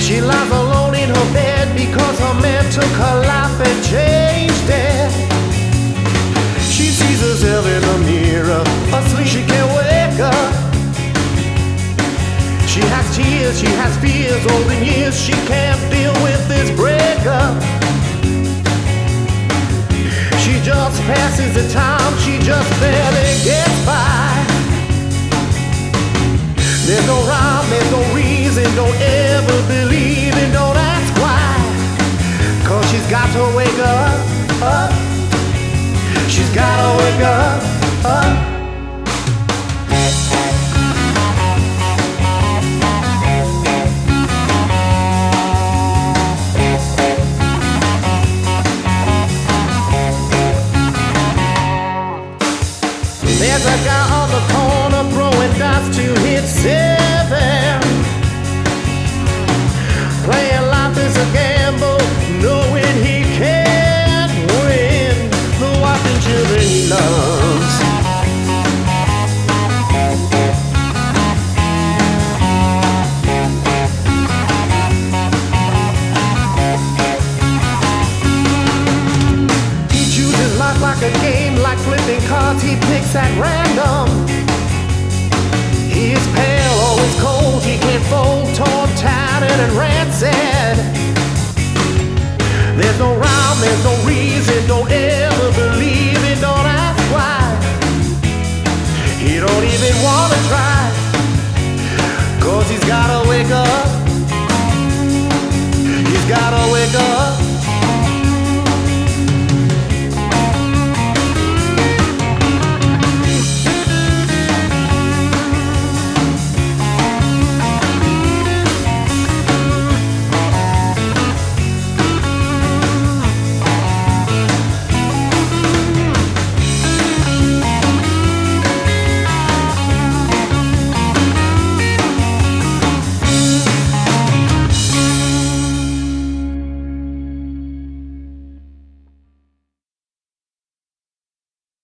She lies alone in her bed because her man took her life and changed it. She sees herself in the mirror, asleep she can't wake up. She has tears, she has fears, over years she can't deal with this breakup. She just passes the time, she just barely gets by. There's no rhyme, there's no reason, don't ever believe and don't ask why. Cause she's got to wake up. She's gotta wake up. There's a guy on the corner throwing dice to hit 7. Playing life is a gamble, knowing he can't win. The wife and children he loves. He chooses life like a game, like flipping cards he picks at random. He is pale, always cold, he can't fold, torn, tattered and rancid. There's no rhyme, there's no reason, don't ever believe it, don't ask why. He don't even wanna try, cause he's got a